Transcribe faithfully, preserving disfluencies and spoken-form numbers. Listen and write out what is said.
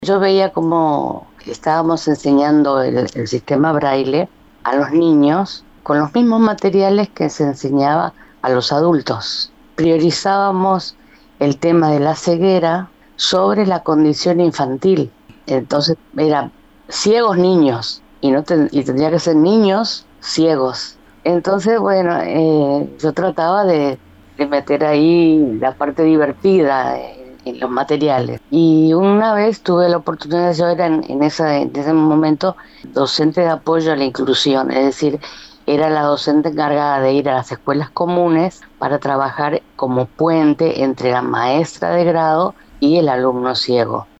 Yo veía como estábamos enseñando el, el sistema Braille a los niños con los mismos materiales que se enseñaba a los adultos. Priorizábamos el tema de la ceguera sobre la condición infantil. Entonces era ciegos niños y, no ten- y tendría que ser niños ciegos. Entonces, bueno, eh, yo trataba de, de meter ahí la parte divertida en, en los materiales. Y una vez tuve la oportunidad, yo era en, en, esa, en ese momento docente de apoyo a la inclusión, es decir, era la docente encargada de ir a las escuelas comunes para trabajar como puente entre la maestra de grado y el alumno ciego.